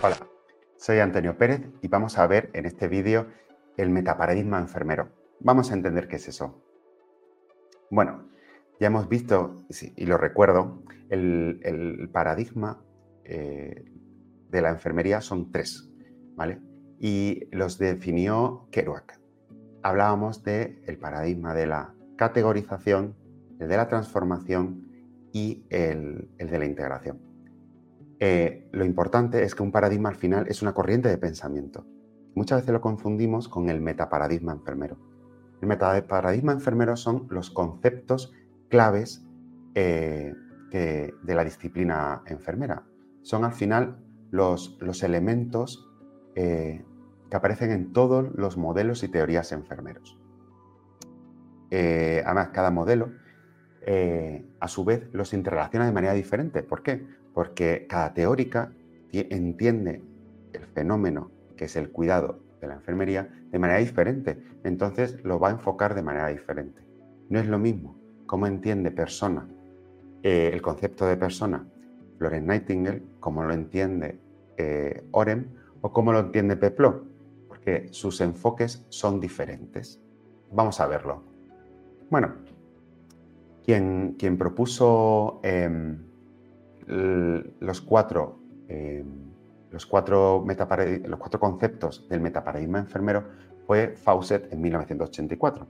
Hola, soy Antonio Pérez y vamos a ver en este vídeo el metaparadigma enfermero. Vamos a entender qué es eso. Bueno, ya hemos visto, y lo recuerdo, el paradigma de la enfermería son tres, ¿vale? Y los definió Kerouac. Hablábamos del paradigma de la categorización, el de la transformación y el de la integración. Lo importante es que un paradigma al final es una corriente de pensamiento. Muchas veces lo confundimos con el metaparadigma enfermero. El metaparadigma enfermero son los conceptos claves de la disciplina enfermera. Son al final los elementos que aparecen en todos los modelos y teorías enfermeros. Además, cada modelo a su vez los interrelaciona de manera diferente. ¿Por qué? Porque cada teórica entiende el fenómeno que es el cuidado de la enfermería de manera diferente. Entonces lo va a enfocar de manera diferente. No es lo mismo cómo entiende persona, el concepto de persona, Florence Nightingale, como lo entiende Orem o cómo lo entiende Peplot, porque sus enfoques son diferentes. Vamos a verlo. Bueno, quien propuso los cuatro conceptos del metaparadigma enfermero fue Fawcett en 1984.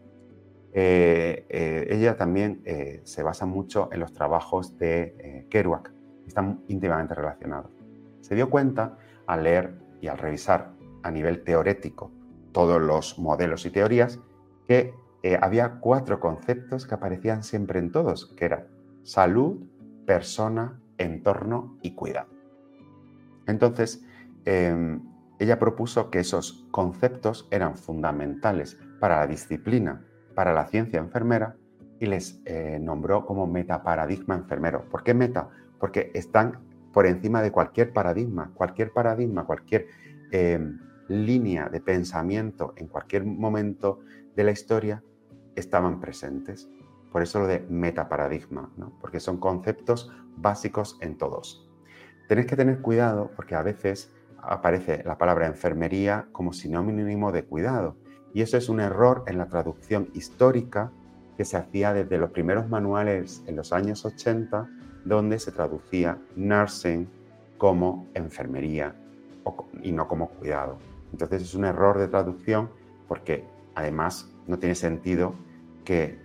Ella también se basa mucho en los trabajos de Kerouac, están íntimamente relacionados. Se dio cuenta al leer y al revisar a nivel teórico todos los modelos y teorías que había cuatro conceptos que aparecían siempre en todos, que eran salud, persona, entorno y cuidado. Entonces, ella propuso que esos conceptos eran fundamentales para la disciplina, para la ciencia enfermera, y les nombró como metaparadigma enfermero. ¿Por qué meta? Porque están por encima de cualquier paradigma, cualquier línea de pensamiento en cualquier momento de la historia estaban presentes. Por eso lo de metaparadigma, ¿no? Porque son conceptos básicos en todos. Tenéis que tener cuidado porque a veces aparece la palabra enfermería como sinónimo de cuidado. Y eso es un error en la traducción histórica que se hacía desde los primeros manuales en los años 80, donde se traducía nursing como enfermería y no como cuidado. Entonces es un error de traducción porque además no tiene sentido que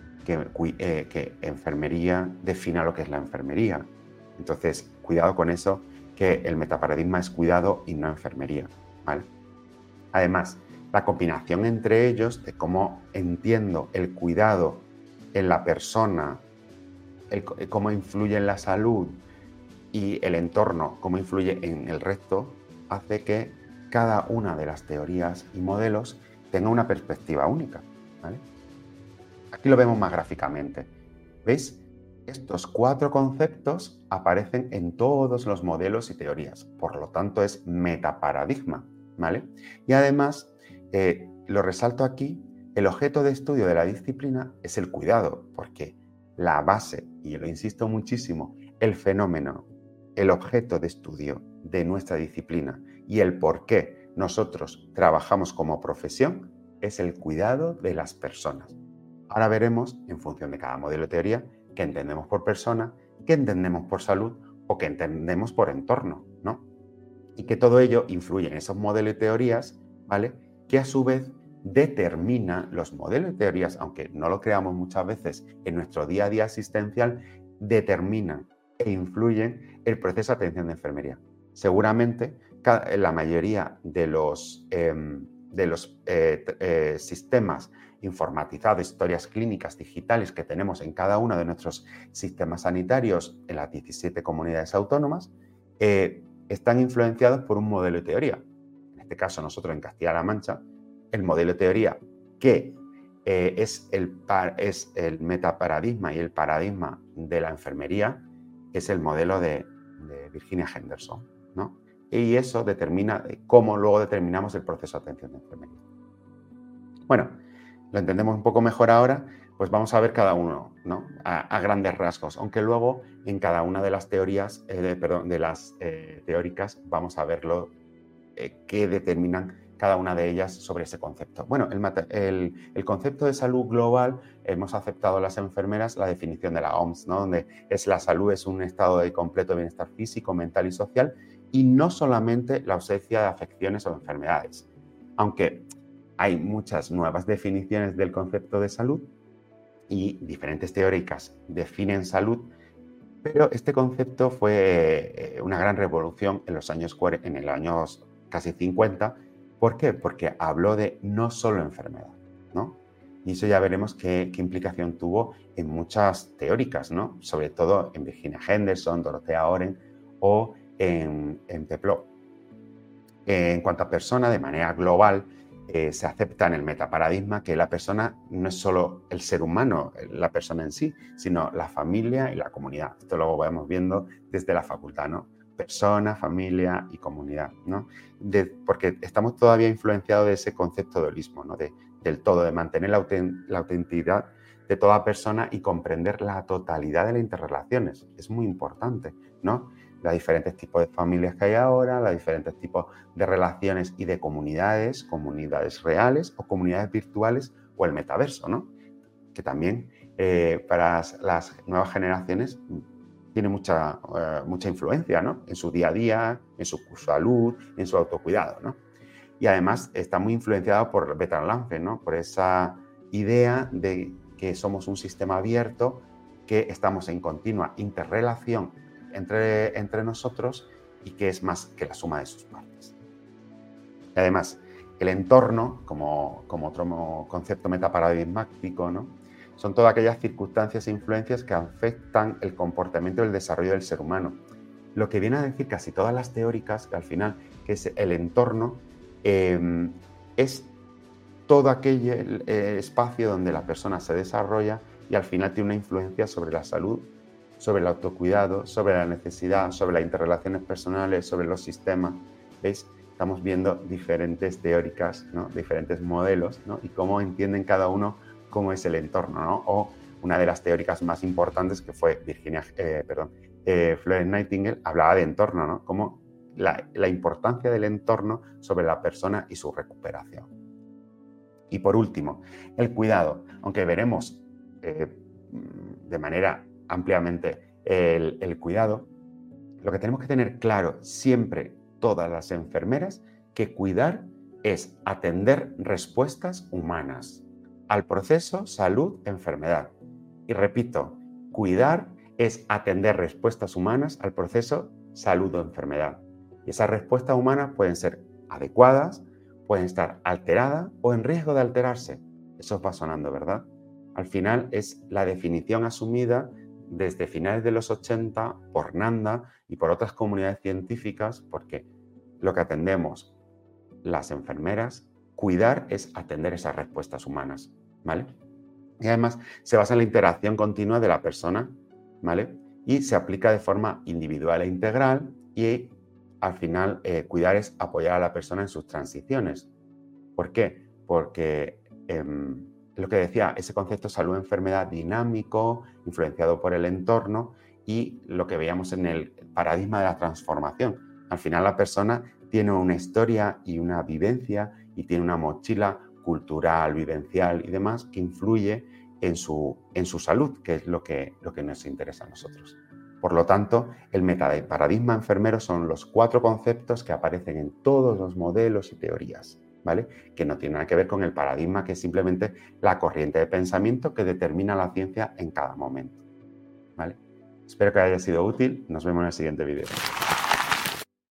enfermería defina lo que es la enfermería. Entonces, cuidado con eso, que el metaparadigma es cuidado y no enfermería, ¿vale? Además, la combinación entre ellos de cómo entiendo el cuidado en la persona, cómo influye en la salud y el entorno, cómo influye en el resto, hace que cada una de las teorías y modelos tenga una perspectiva única, ¿vale? Aquí lo vemos más gráficamente. ¿Veis? Estos cuatro conceptos aparecen en todos los modelos y teorías, por lo tanto es metaparadigma, ¿vale? Y además, lo resalto aquí, el objeto de estudio de la disciplina es el cuidado, porque la base, y lo insisto muchísimo, el fenómeno, el objeto de estudio de nuestra disciplina y el por qué nosotros trabajamos como profesión es el cuidado de las personas. Ahora veremos, en función de cada modelo de teoría, qué entendemos por persona, qué entendemos por salud o qué entendemos por entorno, ¿no? Y que todo ello influye en esos modelos y teorías, ¿vale? Que a su vez determina los modelos y teorías, aunque no lo creamos muchas veces en nuestro día a día asistencial, determinan e influyen el proceso de atención de enfermería. Seguramente la mayoría de los sistemas informatizados, historias clínicas digitales que tenemos en cada uno de nuestros sistemas sanitarios en las 17 comunidades autónomas, están influenciados por un modelo de teoría. En este caso, nosotros en Castilla-La Mancha, el modelo de teoría que es el metaparadigma y el paradigma de la enfermería es el modelo de Virginia Henderson, ¿no? Y eso determina cómo luego determinamos el proceso de atención de enfermería. Bueno, lo entendemos un poco mejor ahora. Pues vamos a ver cada uno, ¿no? A grandes rasgos, aunque luego en cada una de las teorías, teóricas, vamos a verlo qué determinan cada una de ellas sobre ese concepto. Bueno, el concepto de salud global, hemos aceptado las enfermeras la definición de la OMS, ¿no? Donde la salud es un estado de completo bienestar físico, mental y social, y no solamente la ausencia de afecciones o enfermedades. Aunque hay muchas nuevas definiciones del concepto de salud y diferentes teóricas definen salud, pero este concepto fue una gran revolución en los años casi 50. ¿Por qué? Porque habló de no solo enfermedad, ¿no? Y eso ya veremos qué implicación tuvo en muchas teóricas, ¿no? Sobre todo en Virginia Henderson, Dorothea Oren o en Peploe. En cuanto a persona, de manera global, se acepta en el metaparadigma que la persona no es solo el ser humano, la persona en sí, sino la familia y la comunidad. Esto lo vamos viendo desde la facultad, ¿no? Persona, familia y comunidad, ¿no? Porque estamos todavía influenciados de ese concepto de holismo, ¿no? Del todo, de mantener la autenticidad de toda persona y comprender la totalidad de las interrelaciones. Es muy importante, ¿no? Los diferentes tipos de familias que hay ahora, los diferentes tipos de relaciones y de comunidades reales o comunidades virtuales o el metaverso, ¿no? Que también para las nuevas generaciones tiene mucha influencia, ¿no? En su día a día, en su salud, en su autocuidado, ¿no? Y además está muy influenciado por Bertrand Lange, ¿no? Por esa idea de que somos un sistema abierto, que estamos en continua interrelación entre nosotros y que es más que la suma de sus partes. Y además, el entorno, como otro concepto metaparadigmático, ¿no? Son todas aquellas circunstancias e influencias que afectan el comportamiento y el desarrollo del ser humano. Lo que viene a decir casi todas las teóricas, que al final, que es el entorno, es todo aquel espacio donde la persona se desarrolla y al final tiene una influencia sobre la salud, sobre el autocuidado, sobre la necesidad, sobre las interrelaciones personales, sobre los sistemas. ¿Veis? Estamos viendo diferentes teóricas, ¿no? Diferentes modelos, ¿no? Y cómo entienden cada uno cómo es el entorno, ¿no? O una de las teóricas más importantes que fue Florence Nightingale, hablaba de entorno, ¿no? Como la importancia del entorno sobre la persona y su recuperación. Y por último, el cuidado. Aunque veremos de manera ampliamente el cuidado, lo que tenemos que tener claro siempre, todas las enfermeras, que cuidar es atender respuestas humanas al proceso salud-enfermedad. Y repito, cuidar es atender respuestas humanas al proceso salud o enfermedad. Y esas respuestas humanas pueden ser adecuadas, pueden estar alteradas o en riesgo de alterarse. Eso os va sonando, ¿verdad? Al final es la definición asumida desde finales de los 80 por Nanda y por otras comunidades científicas, porque lo que atendemos las enfermeras, cuidar es atender esas respuestas humanas, ¿vale? Y además se basa en la interacción continua de la persona, ¿vale? Y se aplica de forma individual e integral y al final cuidar es apoyar a la persona en sus transiciones. ¿Por qué? Porque lo que decía, ese concepto salud-enfermedad dinámico, influenciado por el entorno y lo que veíamos en el paradigma de la transformación. Al final la persona tiene una historia y una vivencia y tiene una mochila cultural, vivencial y demás que influye en su salud, que es lo que nos interesa a nosotros. Por lo tanto, el metaparadigma enfermero son los 4 conceptos que aparecen en todos los modelos y teorías, ¿vale? Que no tiene nada que ver con el paradigma, que es simplemente la corriente de pensamiento que determina la ciencia en cada momento, ¿vale? Espero que haya sido útil. Nos vemos en el siguiente vídeo.